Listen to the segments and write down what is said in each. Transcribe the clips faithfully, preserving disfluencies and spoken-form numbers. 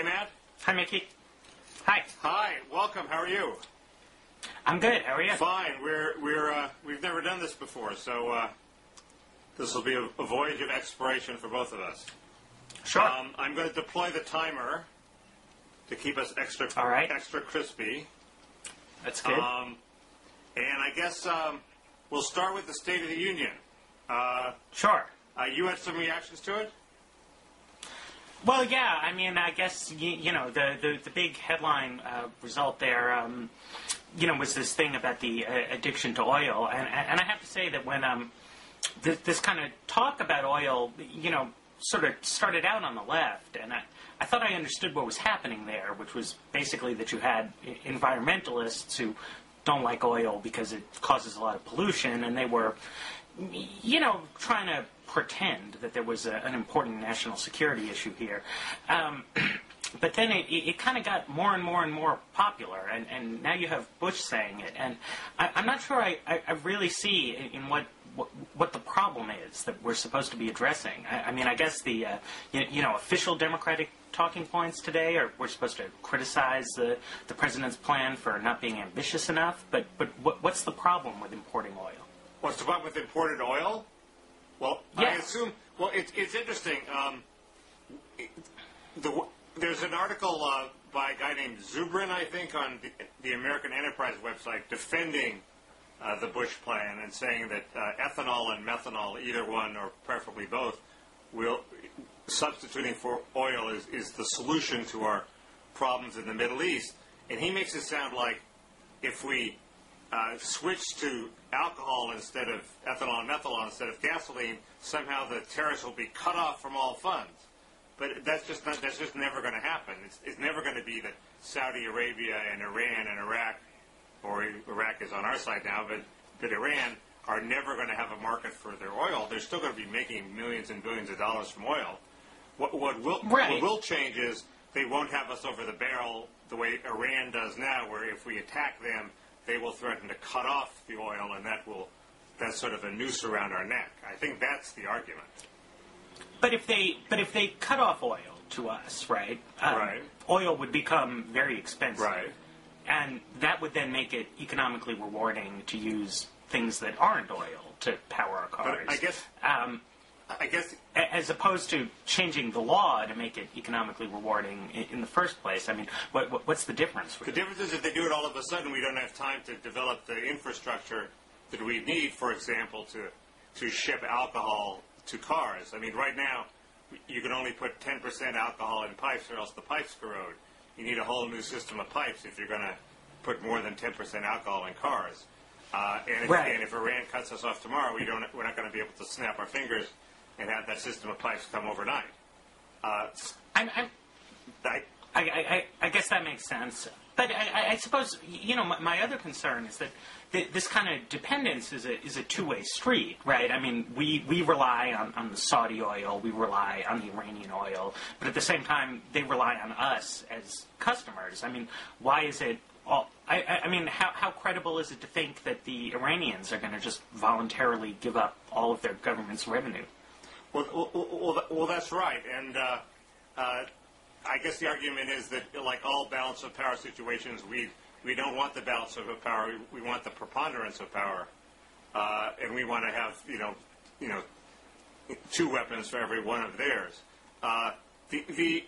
Hey, Matt. Hi, Mickey. Hi. Hi. Welcome. How are you? I'm good. How are you? Fine. We're we're uh, we've never done this before, so uh, this will be a, a voyage of exploration for both of us. Sure. Um, I'm going to deploy the timer to keep us extra All right. extra crispy. That's good. Um, and I guess um, we'll start with the State of the Union. Uh, sure. uh, you had some reactions to it? Well, yeah. I mean, I guess you, you know the, the the big headline uh, result there, um, you know, was this thing about the uh, addiction to oil, and and I have to say that when um this, this kind of talk about oil, you know, sort of started out on the left, and I I thought I understood what was happening there, which was basically that you had environmentalists who don't like oil because it causes a lot of pollution, and they were, you know, trying to pretend that there was a, an important national security issue here. Um, but then it, it, it kind of got more and more and more popular, and, and now you have Bush saying it. And I, I'm not sure I, I, I really see in what, what what the problem is that we're supposed to be addressing. I, I mean, I guess the, uh, you, you know, official Democratic talking points today are we're supposed to criticize the, the president's plan for not being ambitious enough. But, but what, what's the problem with importing oil? What's the problem with imported oil? Well, yeah. I assume. Well, it, it's interesting. Um, it, the, there's an article uh, by a guy named Zubrin, I think, on the, the American Enterprise website defending uh, the Bush plan and saying that uh, ethanol and methanol, either one or preferably both, will substituting for oil is, is the solution to our problems in the Middle East. And he makes it sound like if we Uh, switch to alcohol instead of ethanol and methanol instead of gasoline, somehow the terrorists will be cut off from all funds. But that's just not, that's just never going to happen. It's, it's never going to be that Saudi Arabia and Iran and Iraq, or Iraq is on our side now, but that Iran are never going to have a market for their oil. They're still going to be making millions and billions of dollars from oil. What, what, will, right. what will change is they won't have us over the barrel the way Iran does now, where if we attack them, they will threaten to cut off the oil, and that will, that's sort of a noose around our neck. I think that's the argument. But if they, but if they cut off oil to us, right? Um, right. Oil would become very expensive. Right. And that would then make it economically rewarding to use things that aren't oil to power our cars. But I guess. Um, I guess. As opposed to changing the law to make it economically rewarding in, in the first place. I mean, what, what, what's the difference? The difference is if they do it all of a sudden, we don't have time to develop the infrastructure that we need, for example, to to ship alcohol to cars. I mean, right now, you can only put ten percent alcohol in pipes or else the pipes corrode. You need a whole new system of pipes if you're going to put more than ten percent alcohol in cars. Uh, and, if, right. and if Iran cuts us off tomorrow, we don't, we're not going to be able to snap our fingers and have that system of pipes come overnight. Uh, I'm, I'm, I, I, I, I guess that makes sense. But I, I suppose, you know, my, my other concern is that th- this kind of dependence is a is a two-way street, right? I mean, we, we rely on, on the Saudi oil, we rely on the Iranian oil, but at the same time, they rely on us as customers. I mean, why is it all... I, I mean, how, how credible is it to think that the Iranians are going to just voluntarily give up all of their government's revenue? Well, well, well, well that's right. And uh, uh, I guess the argument is that, like all balance of power situations, we we don't want the balance of power. We, we want the preponderance of power, uh, and we want to have you know you know two weapons for every one of theirs. Uh, the the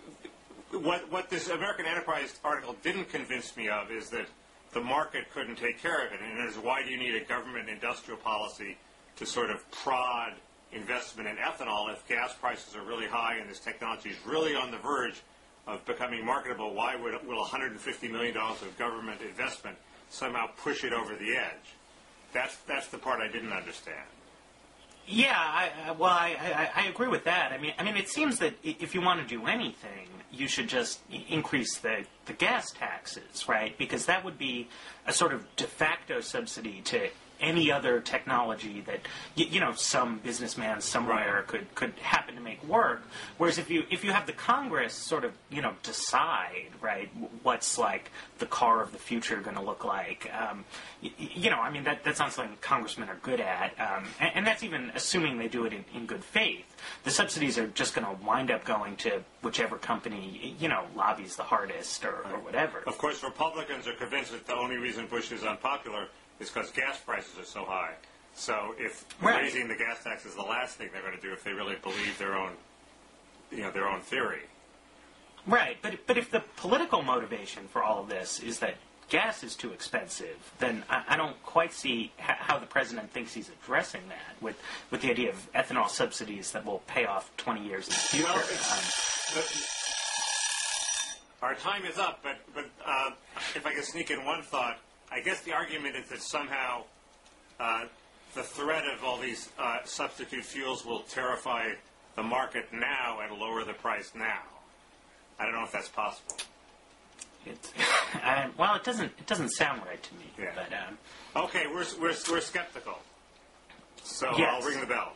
what what this American Enterprise article didn't convince me of is that the market couldn't take care of it, and it is why do you need a government industrial policy to sort of prod investment in ethanol if gas prices are really high and this technology is really on the verge of becoming marketable? Why would will one hundred fifty million dollars of government investment somehow push it over the edge? That's that's the part I didn't understand. Yeah, I, well, I, I, I agree with that. I mean, I mean, it seems that if you want to do anything, you should just increase the, the gas taxes, right? Because that would be a sort of de facto subsidy to any other technology that y- you know some businessman somewhere Right. could could happen to make work. Whereas if you if you have the Congress sort of you know decide right w- what's like the car of the future going to look like, um, y- y- you know I mean that that's not something congressmen are good at, um, and, and that's even assuming they do it in, in good faith. The subsidies are just going to wind up going to whichever company you know lobbies the hardest or, or whatever. Of course, Republicans are convinced that the only reason Bush is unpopular is because gas prices are so high. So if Right. raising the gas tax is the last thing they're going to do if they really believe their own, you know, their own theory. Right, but but if the political motivation for all of this is that gas is too expensive, then I, I don't quite see h- how the president thinks he's addressing that with, with the idea of ethanol subsidies that will pay off twenty years in the future. Well, Um, it's- the- our time is up, but but uh, if I could sneak in one thought, I guess the argument is that somehow uh, the threat of all these uh, substitute fuels will terrify the market now and lower the price now. I don't know if that's possible. it's, I, well, it doesn't it doesn't sound right to me. Yeah. But um, Okay, we're we're we're skeptical. So Yes. I'll ring the bell.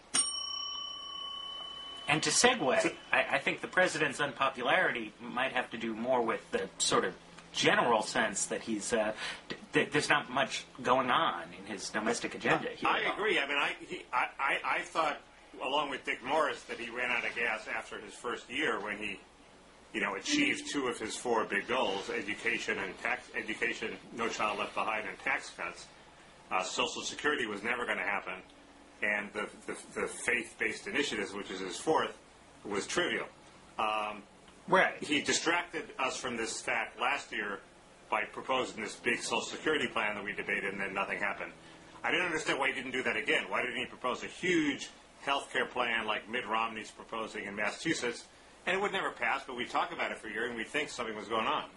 And to segue, I, I think the president's unpopularity might have to do more with the sort of general sense that he's uh, d- th- there's not much going on in his domestic agenda here. I agree. I mean, I, he, I, I, I thought, along with Dick Morris, that he ran out of gas after his first year when he, you know, achieved two of his four big goals: education and tax, education, no child left behind, and tax cuts. Uh, Social Security was never going to happen, and the, the, the faith-based initiatives, which is his fourth, was trivial. Um, Right. he distracted us from this fact last year by proposing this big Social Security plan that we debated, and then nothing happened. I didn't understand why he didn't do that again. Why didn't he propose a huge health care plan like Mitt Romney's proposing in Massachusetts? And it would never pass, but we talk about it for a year, and we think something was going on.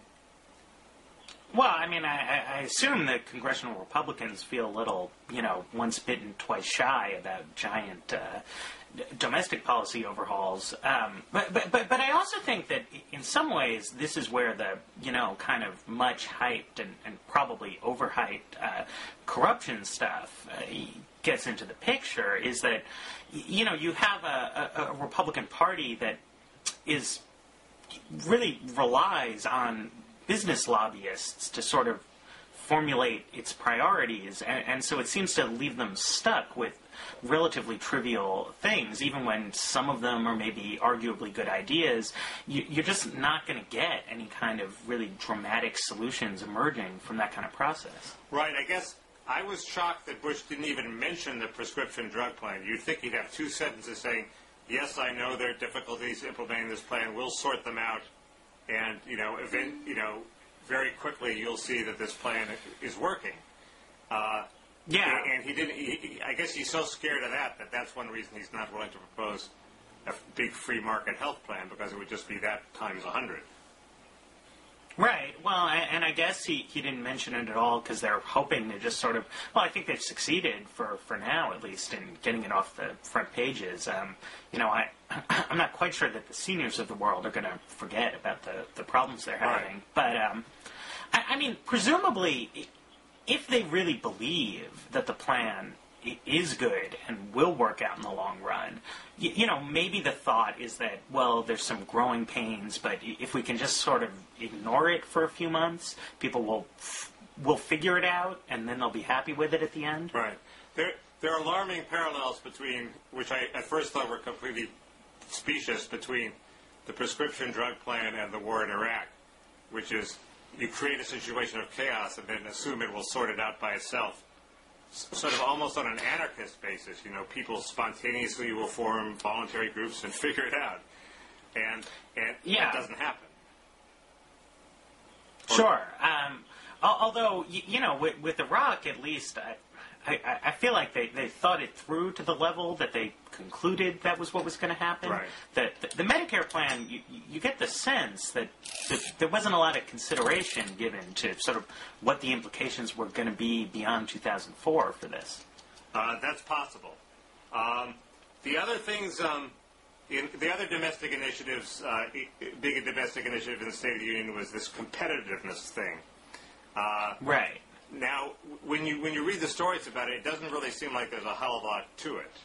Well, I mean, I, I I assume that congressional Republicans feel a little, you know, once bitten, twice shy about giant uh, d- domestic policy overhauls. Um, but, but, but, but I also think that in some ways this is where the, you know, kind of much hyped and, and probably overhyped uh, corruption stuff uh, gets into the picture, is that, y- you know, you have a, a, a Republican Party that is really relies on business lobbyists to sort of formulate its priorities, and, and so it seems to leave them stuck with relatively trivial things, even when some of them are maybe arguably good ideas. You, you're just not going to get any kind of really dramatic solutions emerging from that kind of process. Right. I guess I was shocked that Bush didn't even mention the prescription drug plan. You'd think he'd have two sentences saying, yes, I know there are difficulties implementing this plan. We'll sort them out. And, you know, event, you know, very quickly you'll see that this plan is working. Uh, Yeah. And, and he didn't, he, he- I guess he's so scared of that that that's one reason he's not willing to propose a big free market health plan, because it would just be that times a hundred. Right. Well, a- and I guess he, he didn't mention it at all because they're hoping to just sort of, well, I think they've succeeded for, for now, at least, in getting it off the front pages. Um, you know, I, I'm not quite sure that the seniors of the world are going to forget about the, the problems they're Right. having. But, um, I, I mean, presumably, i- if they really believe that the plan i- is good and will work out in the long run, you, you know, maybe the thought is that, well, there's some growing pains, but i- if we can just sort of ignore it for a few months, people will f- will figure it out, and then they'll be happy with it at the end. Right. There, there are alarming parallels between, which I at first thought were completely specious, between the prescription drug plan and the war in Iraq, which is you create a situation of chaos and then assume it will sort it out by itself. S- Sort of almost on an anarchist basis, you know, people spontaneously will form voluntary groups and figure it out. And, and Yeah. that doesn't happen. Sure. Um, al- although, y- you know, with, with Iraq, at least, I, I, I feel like they, they thought it through to the level that they concluded that was what was going to happen. Right. That the, the Medicare plan, you, you get the sense that, that there wasn't a lot of consideration given to sort of what the implications were going to be beyond two thousand four for this. Uh, that's possible. Um, the other things, um, in the other domestic initiatives, uh, i- i- big domestic initiative in the State of the Union was this competitiveness thing. Uh, Right. now, when you when you read the stories about it, it doesn't really seem like there's a hell of a lot to it.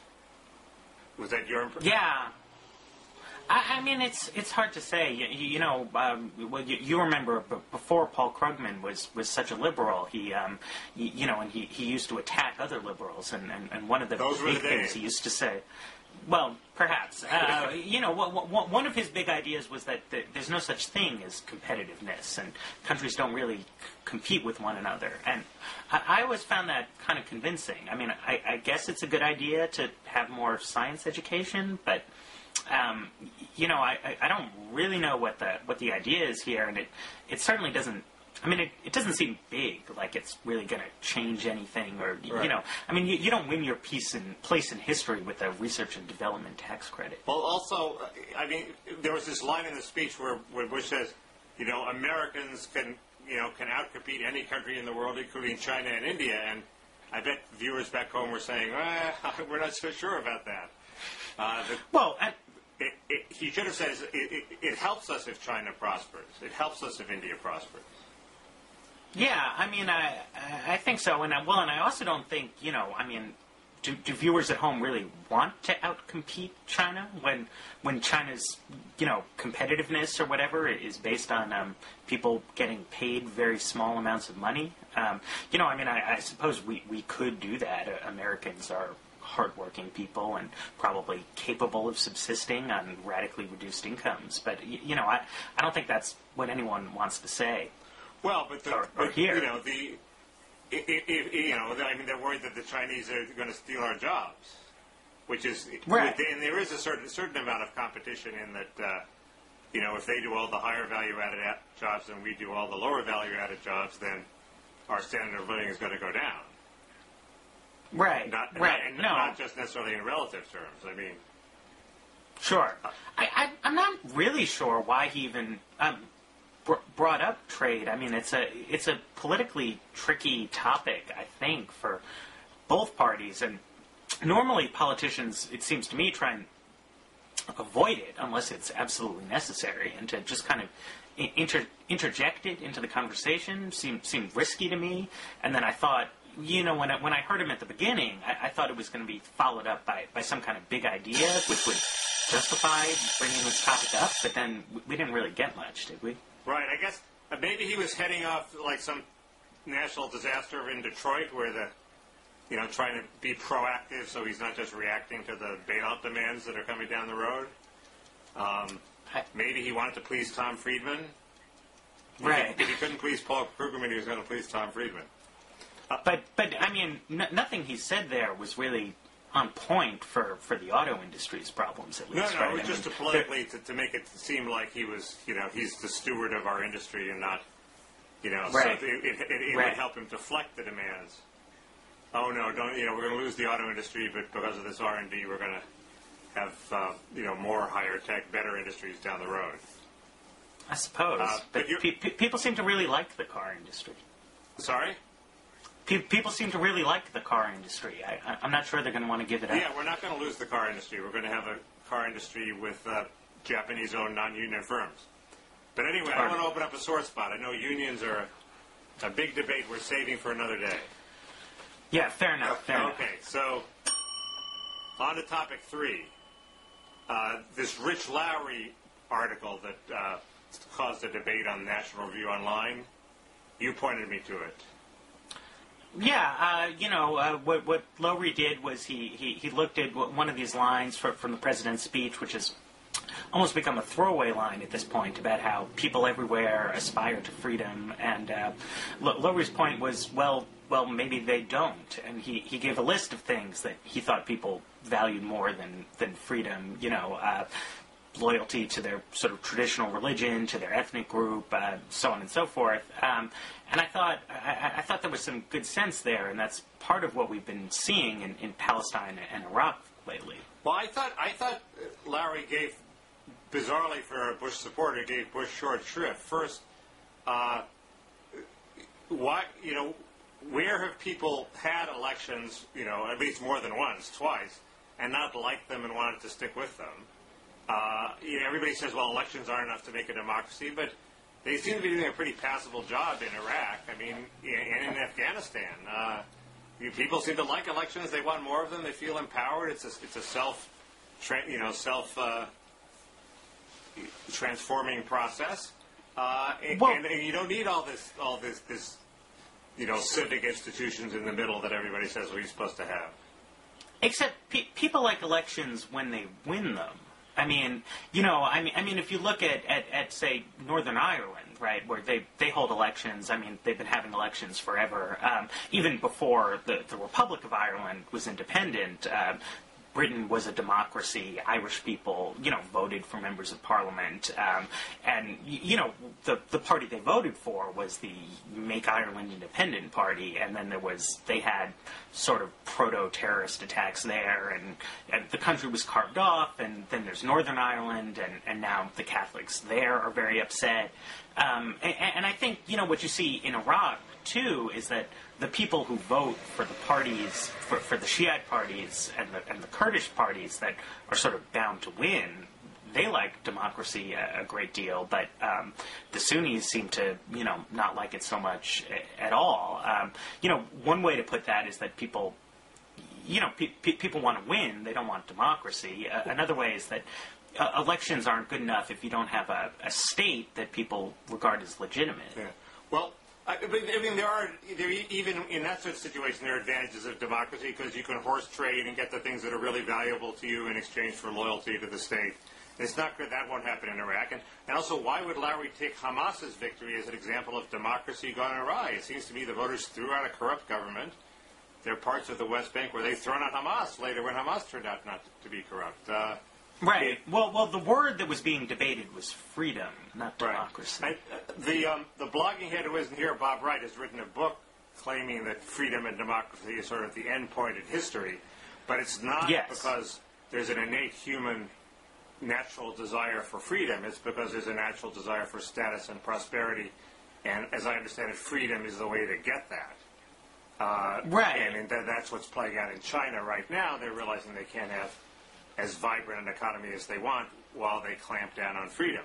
Was that your impression? Yeah. I, I mean, it's it's hard to say. You, you know, um, well, you, you remember b- before Paul Krugman was, was such a liberal, he, um, you, you know, and he, he used to attack other liberals, and, and, and one of the Those were big the things days. he used to say, well, perhaps, uh, you know, w- w- one of his big ideas was that th- there's no such thing as competitiveness, and countries don't really c- compete with one another, and I, I always found that kind of convincing. I mean, I, I guess it's a good idea to have more science education, but Um, you know, I, I, I don't really know what the what the idea is here, and it, it certainly doesn't. I mean, it, it doesn't seem big, like it's really going to change anything, or Right. you know, I mean, you, you don't win your piece in place in history with a research and development tax credit. Well, also, uh, I mean, there was this line in the speech where, where Bush says, you know, Americans can, you know, can outcompete any country in the world, including China and India, and I bet viewers back home were saying, eh, we're not so sure about that. Uh, the, Well, I, It, it, he should have said, it, it, it helps us if China prospers. It helps us if India prospers. yeah, I mean, I I think so, and I, well, and I also don't think, you know, I mean, do, do viewers at home really want to outcompete China when when China's, you know, competitiveness or whatever is based on um, people getting paid very small amounts of money? Um, you know, I mean, I, I suppose we, we could do that. Uh, Americans are hardworking people and probably capable of subsisting on radically reduced incomes. But, y- you know, I, I don't think that's what anyone wants to say. Well, but, the, Or- or but here. you know, the i i i you know, I mean, they're worried that the Chinese are going to steal our jobs, which is Right. and there is a certain certain amount of competition in that. Uh, you know, if they do all the higher value added a- jobs and we do all the lower value added jobs, then our standard of living is going to go down. Right, Not, right. not, no, not just necessarily in relative terms. I mean, sure. I, I, I'm not really sure why he even um, br- brought up trade. I mean, it's a it's a politically tricky topic, I think, for both parties. And normally politicians, it seems to me, try and avoid it unless it's absolutely necessary, and to just kind of i- inter- interject it into the conversation seemed seemed risky to me. And then I thought, you know, when I, when I heard him at the beginning, I, I thought it was going to be followed up by, by some kind of big idea which would justify bringing this topic up. But then we- we didn't really get much, did we? right? I guess uh, maybe he was heading off like some national disaster in Detroit, where the you know trying to be proactive, so he's not just reacting to the bailout demands that are coming down the road. Um, I, maybe he wanted to please Tom Friedman. right. If he couldn't please Paul Krugman, he was going to please Tom Friedman. But, but I mean, n- nothing he said there was really on point for, for the auto industry's problems, at No, least, no, right? it was I just mean, to politically to, to make it seem like he was, you know, he's the steward of our industry and not, you know, Right. so it, it, it, it Right. would help him deflect the demands. Oh no, don't you know? We're going to lose the auto industry, but because of this R and D, we're going to have uh, you know more higher tech, better industries down the road. I suppose. Uh, but but you- pe- pe- people seem to really like the car industry. Sorry? Pe- people seem to really like the car industry. I, I, I'm not sure they're going to want to give it up. Yeah, we're not going to lose the car industry. We're going to have a car industry with uh, Japanese-owned non-union firms. But anyway, I Right. want to open up a sore spot. I know unions are a, a big debate we're saving for another day. Yeah, fair enough. Fair enough. Okay, so on to topic three. Uh, this Rich Lowry article that uh, caused a debate on National Review Online, you pointed me to it. Yeah, uh, you know, uh, what, what Lowry did was he, he, he looked at what- one of these lines for, from the president's speech, which has almost become a throwaway line at this point, about how people everywhere aspire to freedom. And uh, L- Lowry's point was, well, well, maybe they don't. And he, he gave a list of things that he thought people valued more than, than freedom, you know, uh, loyalty to their sort of traditional religion, to their ethnic group, uh, so on and so forth. Um, and I thought I, I thought there was some good sense there, and that's part of what we've been seeing in, in Palestine and Iraq lately. Well, I thought I thought Lowry gave, bizarrely for a Bush supporter, gave Bush short shrift. First, uh, why you know, where have people had elections, you know, at least more than once, twice, and not liked them and wanted to stick with them? Uh, you know, everybody says, well, elections aren't enough to make a democracy, but they seem to be doing a pretty passable job in Iraq. I mean, and in Afghanistan. Uh, you- people seem to like elections. They want more of them. They feel empowered. It's a, it's a self, tra- you know, self uh, transforming process. Uh, and, Well- and, and you don't need all this, all this, this, you know, civic institutions in the middle that everybody says we're supposed to have. Except pe- people like elections when they win them. I mean, you know, I mean, I mean, if you look at, at, at say Northern Ireland, right, where they, they hold elections. I mean, they've been having elections forever. Um, even before the the Republic of Ireland was independent, um, Britain was a democracy. Irish people, you know, voted for members of parliament, um, and y- you know, the the party they voted for was the Make Ireland Independent Party, and then there was they had sort of proto-terrorist attacks there, and, and the country was carved off, and then there's Northern Ireland, and, and now the Catholics there are very upset, um, and, and I think you know what you see in Iraq too is that the people who vote for the parties, for, for the Shiite parties and the, and the Kurdish parties that are sort of bound to win, they like democracy a, a great deal, but um, the Sunnis seem to, you know, not like it so much a, at all. Um, you know, one way to put that is that people, you know, pe- pe- people want to win, they don't want democracy. Uh, another way is that uh, elections aren't good enough if you don't have a, a state that people regard as legitimate. Yeah. Well, I, but, I mean, there are there, even in that sort of situation, there are advantages of democracy because you can horse trade and get the things that are really valuable to you in exchange for loyalty to the state. And it's not good that won't happen in Iraq. And, and also, why would Lowry take Hamas's victory as an example of democracy gone awry? It seems to me the voters threw out a corrupt government. There are parts of the West Bank where they've thrown out Hamas later when Hamas turned out not to be corrupt. Uh, Right. Well, well, the word that was being debated was freedom, not Right. democracy. I, uh, the um, the blogging head who isn't here, Bob Wright, has written a book claiming that freedom and democracy is sort of the end point in history, but it's not Yes. because there's an innate human natural desire for freedom. It's because there's a natural desire for status and prosperity, and as I understand it, freedom is the way to get that. Uh, Right. And, and that, that's what's playing out in China right now. They're realizing they can't have as vibrant an economy as they want while they clamp down on freedom.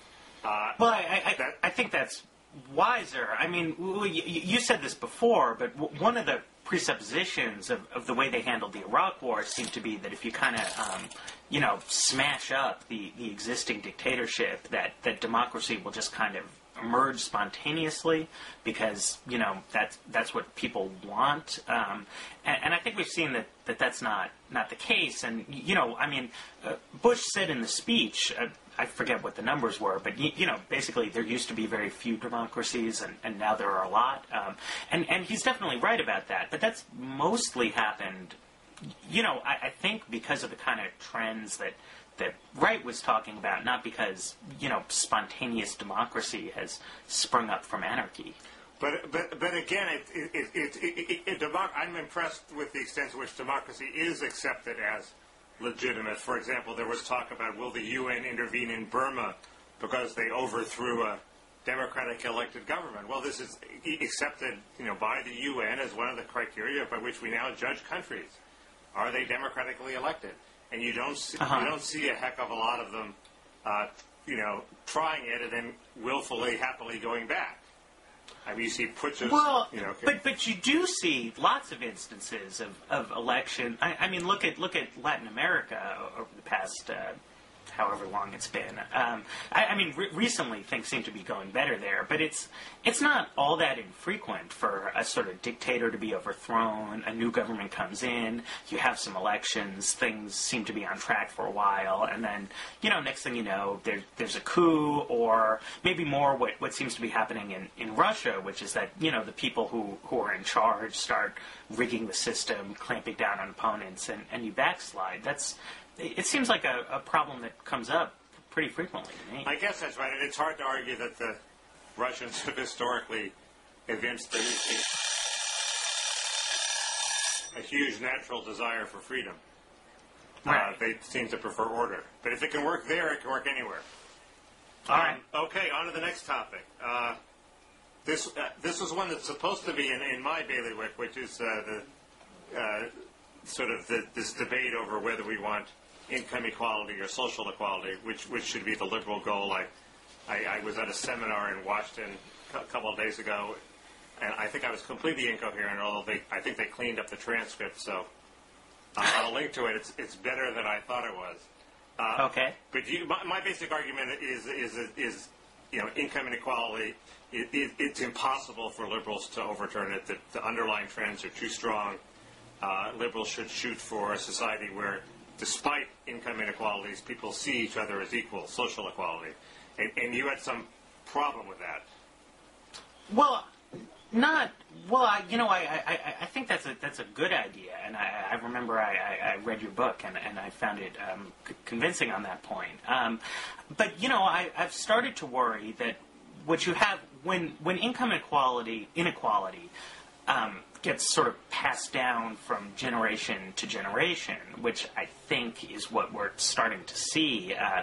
Uh, Well, I, I, that- I think that's wiser. I mean, w- you, you said this before, but w- one of the presuppositions of, of the way they handled the Iraq War seemed to be that if you kind of, um, you know, smash up the, the existing dictatorship, that, that democracy will just kind of emerge spontaneously because, you know, that's, that's what people want. Um, and, and I think we've seen that, that that's not, not the case. And, you know, I mean, uh, Bush said in the speech, uh, I forget what the numbers were, but, you, you know, basically there used to be very few democracies and, and now there are a lot. Um, and, and he's definitely right about that. But that's mostly happened, you know, I, I think because of the kind of trends that that Wright was talking about, not because, you know, spontaneous democracy has sprung up from anarchy. But but but again, it, it, it, it, it, it, democ- I'm impressed with the extent to which democracy is accepted as legitimate. For example, there was talk about will the U N intervene in Burma because they overthrew a democratic elected government. Well, this is accepted, you know, by the U N as one of the criteria by which we now judge countries. Are they democratically elected? And you don't see, Uh-huh. you don't see a heck of a lot of them, uh, you know, trying it and then willfully, happily going back. I mean, you see putschs, Well, you know. but but you do see lots of instances of, of election. I, I mean, look at look at Latin America over the past uh, however long it's been. Um, I, I mean, re- recently things seem to be going better there, but it's it's not all that infrequent for a sort of dictator to be overthrown. A new government comes in, you have some elections, things seem to be on track for a while, and then you know, next thing you know, there, there's a coup, or maybe more what what seems to be happening in, in Russia, which is that you know the people who who are in charge start rigging the system, clamping down on opponents, and, and you backslide. That's It seems like a, a problem that comes up pretty frequently to me. I guess that's right, and it's hard to argue that the Russians have historically evinced a, a huge natural desire for freedom. Right. Uh, they seem to prefer order. But if it can work there, it can work anywhere. All right. Um, okay, on to the next topic. Uh, this uh, this is one that's supposed to be in, in my bailiwick, which is uh, the uh, sort of the, this debate over whether we want income equality or social equality, which which should be the liberal goal. I I, I was at a seminar in Washington a couple of days ago, and I think I was completely incoherent, although they, I think they cleaned up the transcript, so uh, I'll link to it. It's, it's better than I thought it was. Uh, Okay. But you, my, my basic argument is, is, is, you know, income inequality, it, it, it's impossible for liberals to overturn it. The, the underlying trends are too strong. Uh, liberals should shoot for a society where, despite income inequalities, people see each other as equal, social equality. And, and you had some problem with that. Well, not well. I, you know, I, I, I think that's a that's a good idea, and I, I remember I, I, I read your book and, and I found it um, c- convincing on that point. Um, but you know, I, I've started to worry that what you have when when income inequality inequality um, gets sort of passed down from generation to generation, which I think is what we're starting to see uh,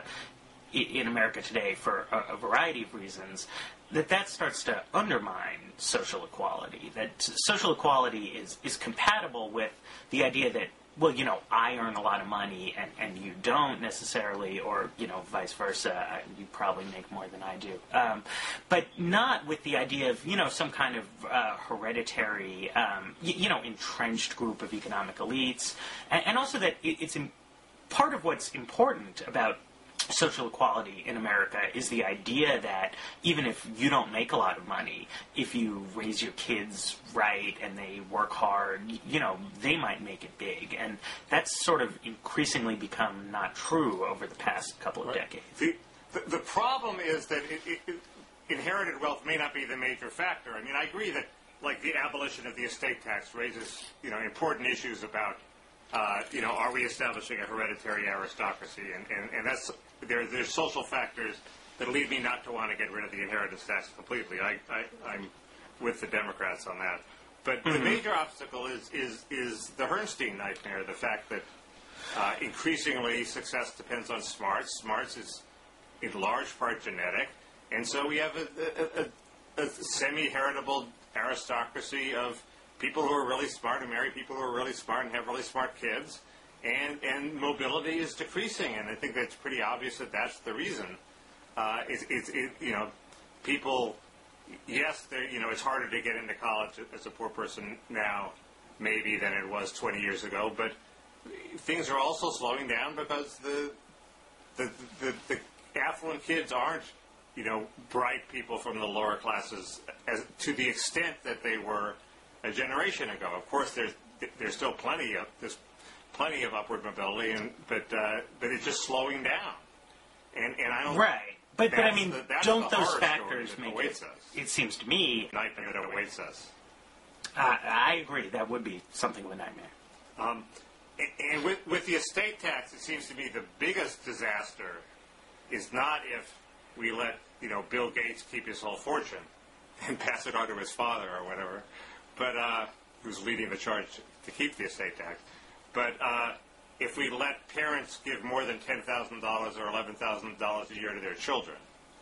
in America today for a, a variety of reasons, that that starts to undermine social equality, that social equality is, is compatible with the idea that, well, you know, I earn a lot of money and, and you don't necessarily, or, you know, vice versa, you probably make more than I do. Um, but not with the idea of, you know, some kind of uh, hereditary, um, y- you know, entrenched group of economic elites. And, and also that it, it's in, part of what's important about social equality in America is the idea that even if you don't make a lot of money, if you raise your kids right and they work hard, you know, they might make it big. And that's sort of increasingly become not true over the past couple of Right. decades. The, the, the problem is that it, it, it, inherited wealth may not be the major factor. I mean, I agree that, like, the abolition of the estate tax raises, you know, important issues about Uh, you know, are we establishing a hereditary aristocracy? And, and, and that's there. There's social factors that lead me not to want to get rid of the inheritance tax completely. I, I, I'm with the Democrats on that. But mm-hmm. the major obstacle is is is the Bernstein nightmare. The fact that uh, increasingly success depends on smarts. Smarts is in large part genetic, and so we have a, a, a, a semi-heritable aristocracy of people who are really smart and marry people who are really smart and have really smart kids, and and mobility is decreasing, and I think that's pretty obvious that that's the reason. Uh, it's, it's it, you know, people, yes, you know, it's harder to get into college as a poor person now, maybe, than it was twenty years ago, but things are also slowing down because the the the, the affluent kids aren't, you know, bright people from the lower classes as to the extent that they were a generation ago. Of course, there's there's still plenty of there's plenty of upward mobility, and but uh, but it's just slowing down. And and I don't right. But but I mean, the, don't the those factors make it? Us. It seems to me. Nightmare that awaits us. Uh, I agree. That would be something of a nightmare. Um, and, and with with the estate tax, it seems to me the biggest disaster is not if we let, you know, Bill Gates keep his whole fortune and pass it on to his father or whatever. But uh, who's leading the charge to keep the estate tax? But uh, if we let parents give more than ten thousand dollars or eleven thousand dollars a year to their children,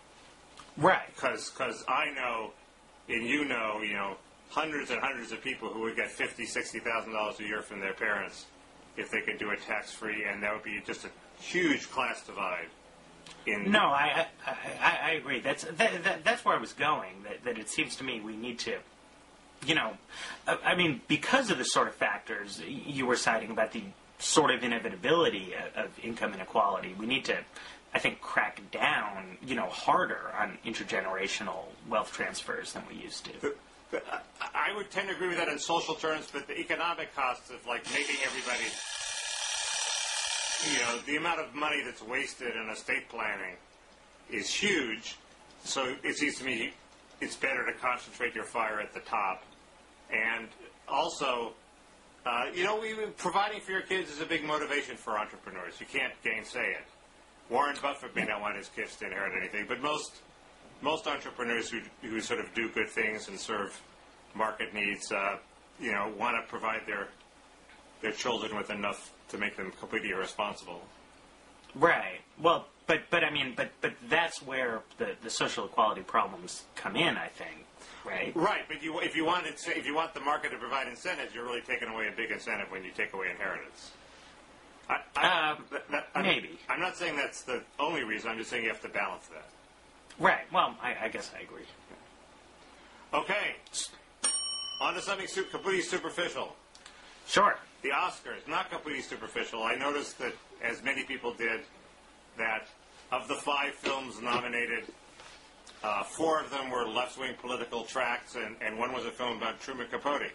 right? Because I know, and you know, you know, hundreds and hundreds of people who would get fifty, sixty thousand dollars a year from their parents if they could do it tax free, and that would be just a huge class divide. In no, I I, I I agree. That's that, that, that's where I was going. That that it seems to me we need to. You know, I mean, because of the sort of factors you were citing about the sort of inevitability of income inequality, we need to, I think, crack down, you know, harder on intergenerational wealth transfers than we used to. The, the, I would tend to agree with that in social terms, but the economic costs of, like, making everybody, you know, the amount of money that's wasted in estate planning is huge. So it seems to me it's better to concentrate your fire at the top. And also, uh, you know, we, providing for your kids is a big motivation for entrepreneurs. You can't gainsay it. Warren Buffett may not want his kids to inherit anything, but most most entrepreneurs who who sort of do good things and serve market needs, uh, you know, want to provide their their children with enough to make them completely irresponsible. Right. Well, but but I mean, but but that's where the the social equality problems come in, I think. Right. Right, but you, if you want it, if you want the market to provide incentives, you're really taking away a big incentive when you take away inheritance. I, I, um, that, that, I'm, maybe. I'm not saying that's the only reason. I'm just saying you have to balance that. Right. Well, I, I guess I agree. Okay. On to something su- completely superficial. Sure. The Oscars, not completely superficial. I noticed that, as many people did, that of the five films nominated, uh, four of them were left-wing political tracts, and, and one was a film about Truman Capote.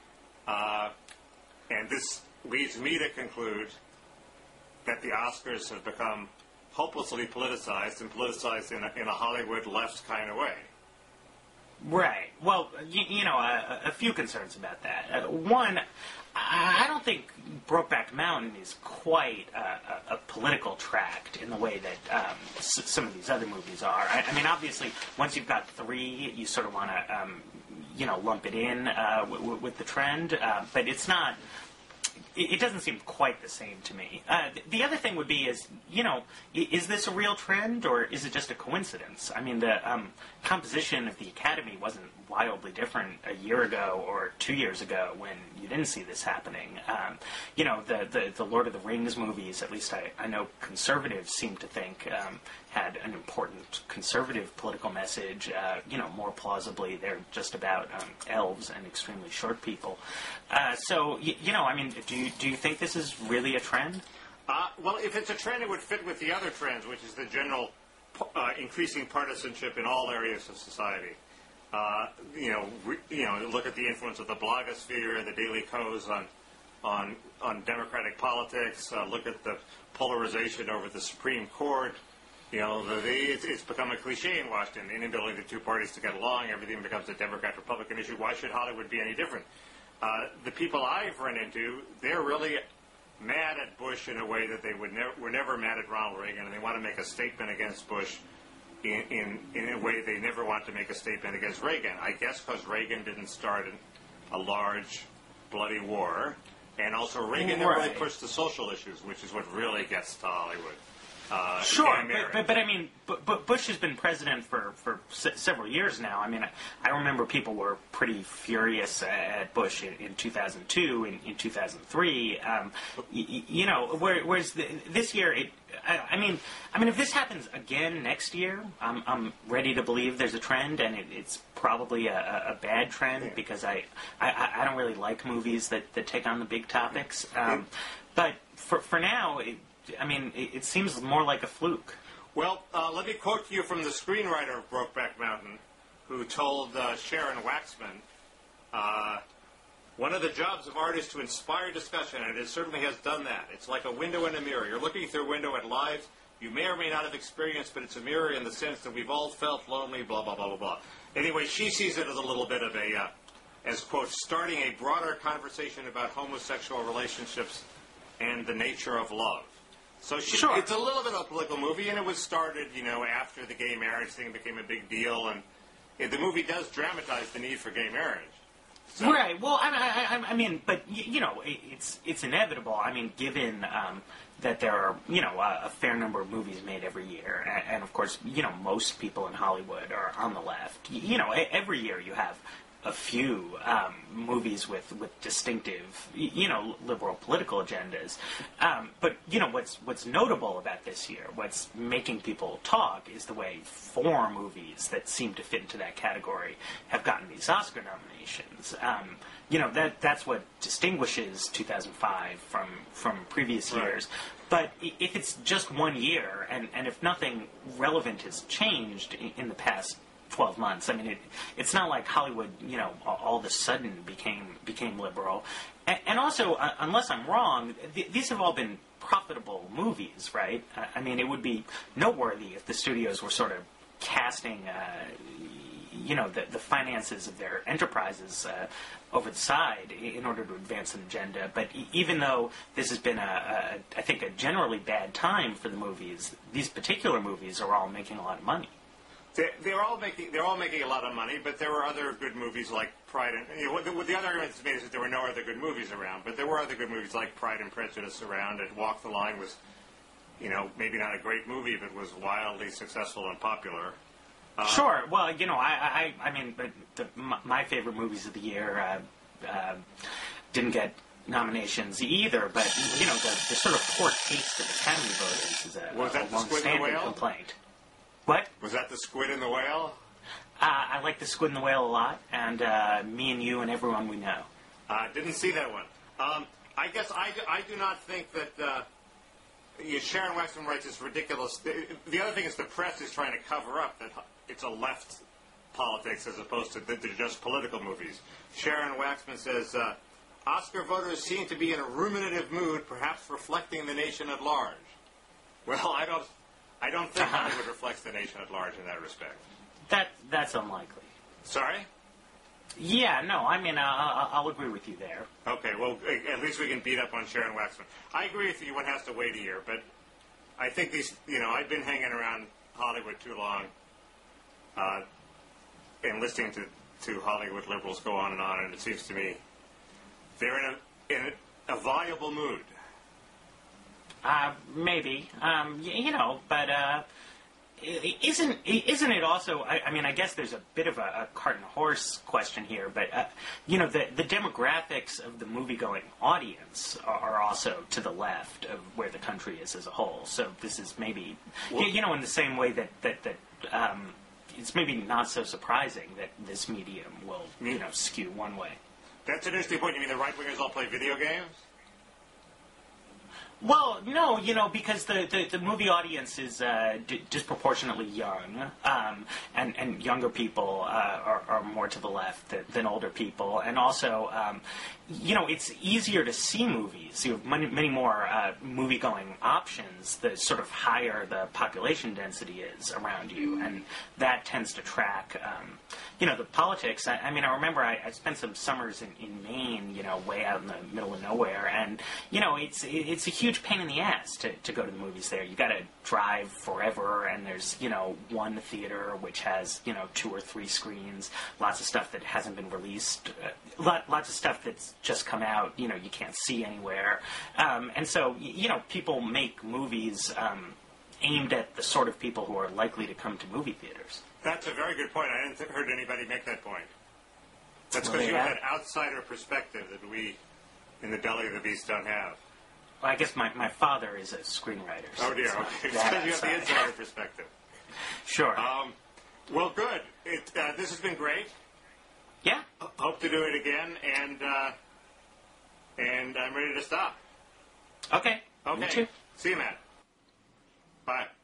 Uh, and this leads me to conclude that the Oscars have become hopelessly politicized, and politicized in a, in a Hollywood left kind of way. Right. Well, you, you know, a, a few concerns about that. Uh, one, I don't think Brokeback Mountain is quite a, a, a political tract in the way that um, s- some of these other movies are. I, I mean, obviously, once you've got three, you sort of want to, um, you know, lump it in uh, w- w- with the trend. Uh, but it's not. It, it doesn't seem quite the same to me. Uh, th- the other thing would be is, you know, i- is this a real trend or is it just a coincidence? I mean, the um, composition of the Academy wasn't wildly different a year ago or two years ago when you didn't see this happening. Um, you know, the, the, the Lord of the Rings movies, at least I, I know conservatives seem to think, um, had an important conservative political message. Uh, you know, more plausibly, they're just about um, elves and extremely short people. Uh, so, y- you know, I mean, do you, do you think this is really a trend? Uh, well, if it's a trend, it would fit with the other trends, which is the general uh, increasing partisanship in all areas of society. Uh, you know, re, you know, look at the influence of the blogosphere, the Daily Kos on on on democratic politics. Uh, look at the polarization over the Supreme Court. You know, the, the, it's, it's become a cliche in Washington. Inability of the two parties to get along, everything becomes a Democrat-Republican issue. Why should Hollywood be any different? Uh, the people I've run into, they're really mad at Bush in a way that they would never were never mad at Ronald Reagan, and they want to make a statement against Bush in in, in a way they never want to make a statement against Reagan. I guess because Reagan didn't start a large, bloody war, and also Reagan never really Right. pushed the social issues, which is what really gets to Hollywood. Uh, Sure, gay marriage. but, but, but I mean, but, but Bush has been president for, for se- several years now. I mean, I, I remember people were pretty furious at Bush in, in two thousand two, in, in two thousand three. Um, y, y, you know, where, whereas the, this year, it, I, I mean, I mean, if this happens again next year, I'm, I'm ready to believe there's a trend, and it, it's probably a, a bad trend Yeah. because I, I, I don't really like movies that, that take on the big topics. Um, but for for now. It, I mean, it, it seems more like a fluke. Well, uh, let me quote to you from the screenwriter of Brokeback Mountain, who told uh, Sharon Waxman, uh, one of the jobs of art is to inspire discussion, and it certainly has done that. It's like a window and a mirror. You're looking through a window at lives you may or may not have experienced, but it's a mirror in the sense that we've all felt lonely, blah, blah, blah, blah, blah. Anyway, she sees it as a little bit of a, uh, as, quote, starting a broader conversation about homosexual relationships and the nature of love. So she, Sure. it's a little bit of a political movie, and it was started, you know, after the gay marriage thing became a big deal, and it, the movie does dramatize the need for gay marriage. So, Right. Well, I, I, I I mean, but y- you know, it, it's it's inevitable. I mean, given um, that there are you know a, a fair number of movies made every year, and, and of course, you know, most people in Hollywood are on the left. Y- You know, e- every year you have a few um, movies with, with distinctive, y- you know, liberal political agendas. Um, but you know, what's what's notable about this year, what's making people talk, is the way four movies that seem to fit into that category have gotten these Oscar nominations. Um, you know, that that's what distinguishes two thousand five from from previous Right. years. But i- if it's just one year, and, and if nothing relevant has changed in, in the past twelve months. I mean, it, it's not like Hollywood, you know, all, all of a sudden became became liberal. And, and also, uh, unless I'm wrong, th- these have all been profitable movies, right? Uh, I mean, it would be noteworthy if the studios were sort of casting, uh, you know, the, the finances of their enterprises uh, over the side i- in order to advance an agenda. But e- even though this has been, a, a, I think, a generally bad time for the movies, these particular movies are all making a lot of money. They, they're all making they're all making a lot of money, but there were other good movies like Pride and you know, the, the other argument that's made is that there were no other good movies around, but there were other good movies like Pride and Prejudice around. And Walk the Line was, you know, maybe not a great movie, but was wildly successful and popular. Uh, Sure. Well, you know, I, I, I mean, but the, my, my favorite movies of the year uh, uh, didn't get nominations either. But you know, the, the sort of poor taste of Academy voters is a, Was that a The Squid and the long-standing Whale? complaint. What? Was that the squid and the whale? Uh, I like the Squid and the Whale a lot, and uh, me and you and everyone we know. Uh, didn't see that one. Um, I guess I do, I do not think that uh, you know, Sharon Waxman writes this ridiculous. The, the other thing is the press is trying to cover up that it's a left politics as opposed to the, the just political movies. Sharon Waxman says uh, Oscar voters seem to be in a ruminative mood, perhaps reflecting the nation at large. Well, I don't. I don't think Hollywood reflects the nation at large in that respect. That that's unlikely. Sorry? Yeah, no, I mean, uh, I'll, I'll agree with you there. Okay, well, at least we can beat up on Sharon Waxman. I agree with you, one has to wait a year, but I think these, you know, I've been hanging around Hollywood too long uh, and listening to, to Hollywood liberals go on and on, and it seems to me they're in a, in a, a voluble mood. Uh, maybe, um, y- you know, but uh, i- isn't isn't it also? I, I mean, I guess there's a bit of a, a cart and horse question here, but uh, you know, the the demographics of the movie-going audience are, are also to the left of where the country is as a whole. So this is maybe, Well- you, you know, in the same way that that that. Um, it's maybe not so surprising that this medium will, you know, skew one way. That's an interesting point. You mean the right-wingers all play video games? Well, no, you know, because the, the, the movie audience is uh, d- disproportionately young, um, and, and younger people uh, are, are more to the left than, than older people. And also, um, you know, it's easier to see movies. You have many, many more uh, movie-going options the sort of higher the population density is around you. And that tends to track, um, you know, the politics. I, I mean, I remember I, I spent some summers in, in Maine, you know, way out in the middle of nowhere. And, you know, it's it's a huge pain in the ass to, to go to the movies there. You got to drive forever, and there's, you know, one theater which has, you know, two or three screens, lots of stuff that hasn't been released, uh, lot, lots of stuff that's just come out, you know, you can't see anywhere. Um, and so, y- you know, people make movies um, aimed at the sort of people who are likely to come to movie theaters. That's a very good point. I hadn't th- heard anybody make that point. That's Well, because they you have have- that outsider perspective that we in the belly of the beast don't have. Well, I guess my, my father is a screenwriter. So Oh dear, it's not okay. It's that because you have the outside. insider perspective. Sure. Um, well, good. It, uh, this has been great. yeah. Hope to do it again, and uh, and I'm ready to stop. Okay. Okay. Me too. See you, Matt. Bye.